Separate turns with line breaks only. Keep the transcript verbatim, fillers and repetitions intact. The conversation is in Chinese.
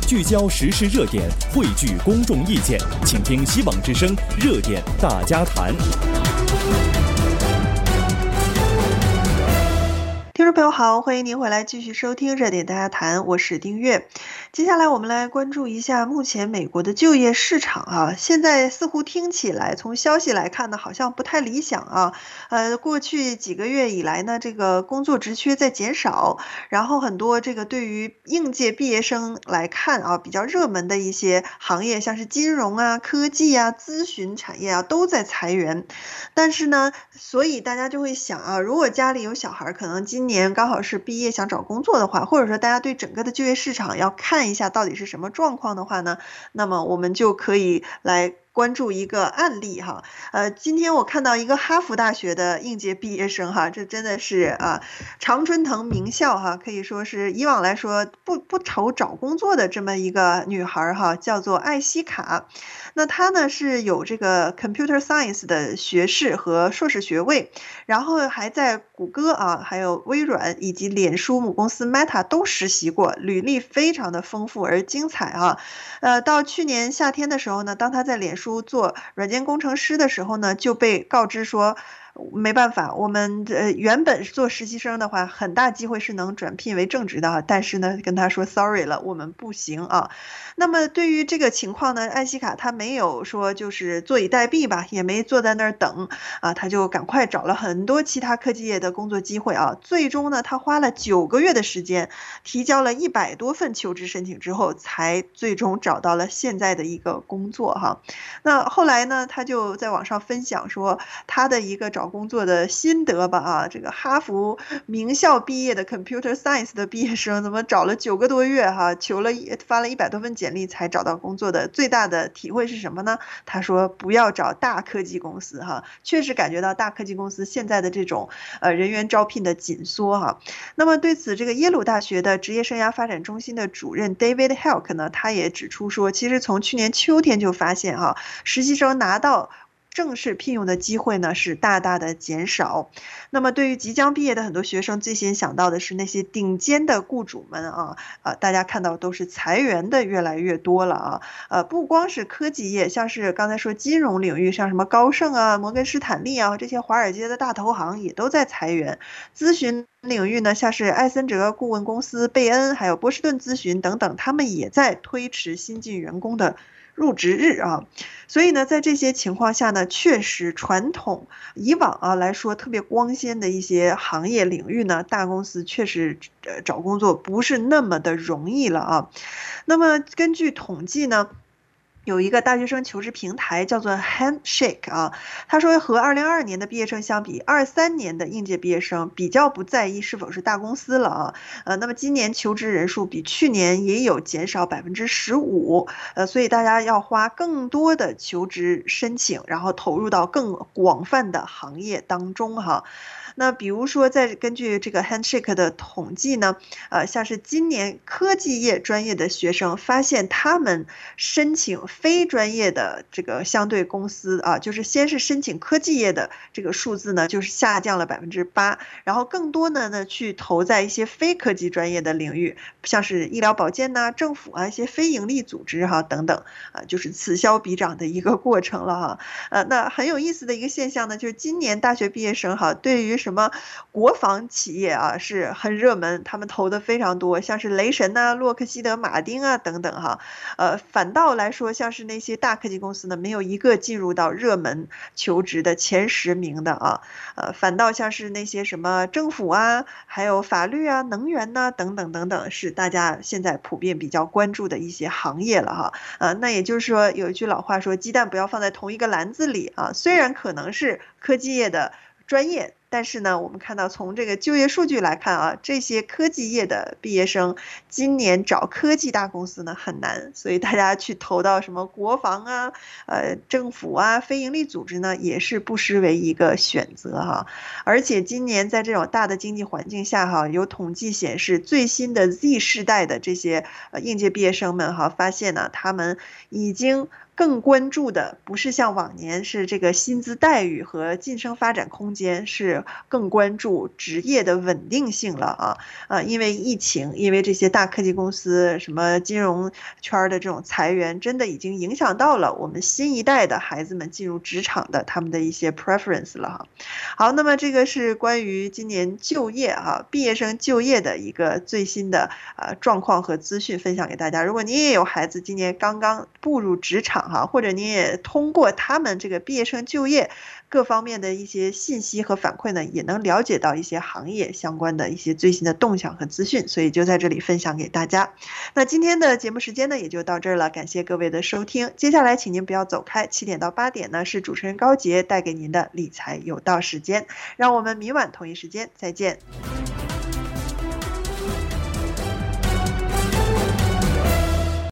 聚焦时事热点，汇聚公众意见，请听希望之声热点大家谈。
听众朋友好，欢迎您回来继续收听热点大家谈，我是丁月。接下来我们来关注一下目前美国的就业市场啊，现在似乎听起来从消息来看呢，好像不太理想啊。呃，过去几个月以来呢，这个工作职缺在减少，然后很多这个对于应届毕业生来看啊，比较热门的一些行业，像是金融啊、科技啊、咨询产业啊，都在裁员。但是呢，所以大家就会想啊，如果家里有小孩，可能今年刚好是毕业想找工作的话，或者说大家对整个的就业市场要看一下到底是什么状况的话呢，那么我们就可以来关注一个案例哈。呃，今天我看到一个哈佛大学的应届毕业生哈，这真的是啊常春藤名校哈，可以说是以往来说不不愁找工作的这么一个女孩哈，叫做艾希卡。那她呢是有这个 Computer Science 的学士和硕士学位，然后还在谷歌啊，还有微软以及脸书母公司 Meta 都实习过，履历非常的丰富而精彩啊。呃，到去年夏天的时候呢，当她在脸书做软件工程师的时候呢，就被告知说没办法，我们呃原本做实习生的话，很大机会是能转聘为正职的啊，但是呢，跟他说 sorry 了，我们不行啊。那么对于这个情况呢，艾希卡她没有说就是坐以待毙吧，也没坐在那儿等啊，她就赶快找了很多其他科技业的工作机会啊。最终呢，她花了九个月的时间，提交了一百多份求职申请之后，才最终找到了现在的一个工作哈。那后来呢，她就在网上分享说她的一个找工作的心得吧啊，这个哈佛名校毕业的 Computer Science 的毕业生，怎么找了九个多月哈，求了发了一百多份简历才找到工作的，最大的体会是什么呢？他说不要找大科技公司哈，确实感觉到大科技公司现在的这种呃人员招聘的紧缩哈。那么对此，这个耶鲁大学的职业生涯发展中心的主任 David Helk 呢，他也指出说，其实从去年秋天就发现哈，实习生拿到正式聘用的机会呢是大大的减少。那么对于即将毕业的很多学生，最先想到的是那些顶尖的雇主们啊，呃，大家看到都是裁员的越来越多了啊。呃，不光是科技业，像是刚才说金融领域，像什么高盛啊、摩根士坦利啊这些华尔街的大投行也都在裁员。咨询领域呢，像是艾森哲顾问公司、贝恩还有波士顿咨询等等，他们也在推迟新进员工的入职日啊。所以呢，在这些情况下呢，确实传统以往啊来说特别光鲜的一些行业领域呢，大公司确实呃找工作不是那么的容易了啊。那么根据统计呢，有一个大学生求职平台叫做 Handshake 啊，他说和二零二二年的毕业生相比，二三年的应届毕业生比较不在意是否是大公司了啊。呃，那么今年求职人数比去年也有减少百分之十五，呃，所以大家要花更多的求职申请，然后投入到更广泛的行业当中哈。那比如说，在根据这个 Handshake 的统计呢，呃，像是今年科技业专业的学生发现，他们申请非专业的这个相对公司啊，就是先是申请科技业的这个数字呢，就是下降了百分之八，然后更多的呢去投在一些非科技专业的领域，像是医疗保健呐、政府啊一些非营利组织哈、等等啊，就是此消彼长的一个过程了哈。呃，那很有意思的一个现象呢，就是今年大学毕业生哈，对于什么国防企业啊是很热门，他们投的非常多，像是雷神呐、洛克希德马丁啊等等哈。呃，反倒来说，像是那些大科技公司呢，没有一个进入到热门求职的前十名的啊。呃，反倒像是那些什么政府啊，还有法律啊、能源呐、等等等等，是大家现在普遍比较关注的一些行业了哈。呃，那也就是说，有一句老话说，鸡蛋不要放在同一个篮子里啊。虽然可能是科技业的专业，但是呢，我们看到从这个就业数据来看啊，这些科技业的毕业生今年找科技大公司呢很难，所以大家去投到什么国防啊、呃政府啊、非营利组织呢，也是不失为一个选择哈。而且今年在这种大的经济环境下哈，有统计显示，最新的 Z 世代的这些呃应届毕业生们哈，发现呢，他们已经更关注的不是像往年是这个薪资待遇和晋升发展空间，是更关注职业的稳定性了啊啊！因为疫情，因为这些大科技公司、什么金融圈的这种裁员，真的已经影响到了我们新一代的孩子们进入职场的他们的一些 preference 了哈。好，那么这个是关于今年就业哈，毕业生就业的一个最新的呃状况和资讯分享给大家。如果你也有孩子今年刚刚步入职场哈，或者你也通过他们这个毕业生就业各方面的一些信息和反馈呢，也能了解到一些行业相关的一些最新的动向和资讯，所以就在这里分享给大家。那今天的节目时间呢也就到这儿了，感谢各位的收听。接下来请您不要走开，七点到八点呢是主持人高杰带给您的理财有道时间，让我们明晚同一时间再见。